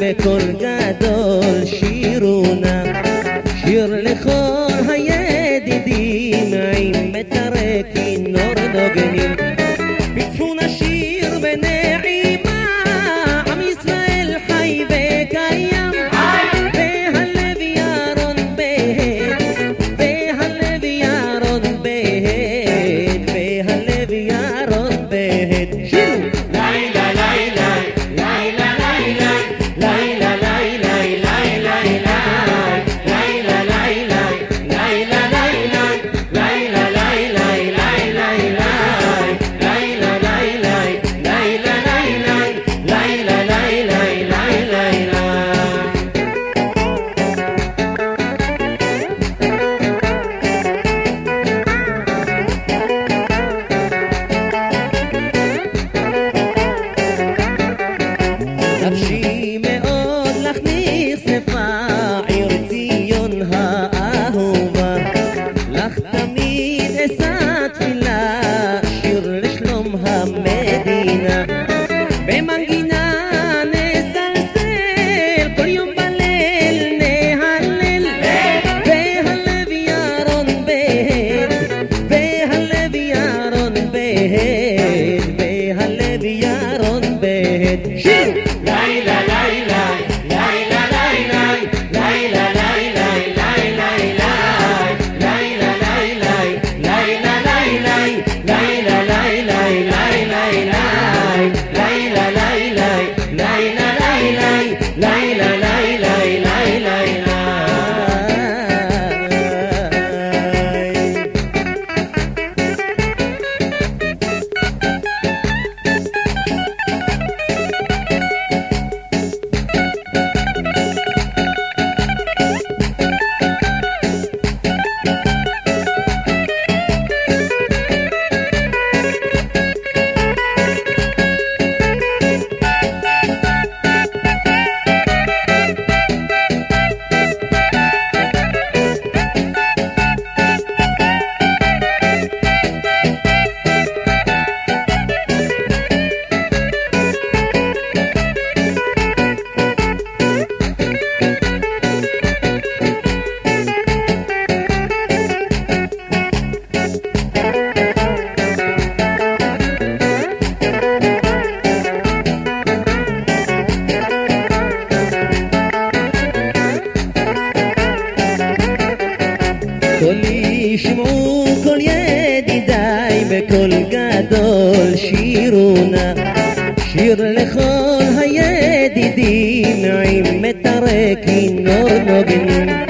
בקול גדול שירונה, שיר לכל הידידים עם מיתרי כינור נוגנים, בצפון השיר בנעימה, עם ישראל חי וקיים, והלב ירון בהד, והלב ירון בהד, והלב ירון בהד. שירו! לילה לילה לילה לילה לילה לילה לילה לילה לילה לילה נפשי מאוד לך נכספה, עיר ציון האהובה, לך תמיד אשא תפילה, שיר לשלום המדינה, במנגינה נסלסל, כל יום בליל נהלל, והלב ירון בהד, והלב ירון בהד, והלב ירון בהד. שיר! לילה לילה לילה לילה לילה לילה לילה לילה לילה קולי שמעו כל ידידיי בקול גדול שירונה, שיר לכל הידידים עם מיתרי כינור נוגנים,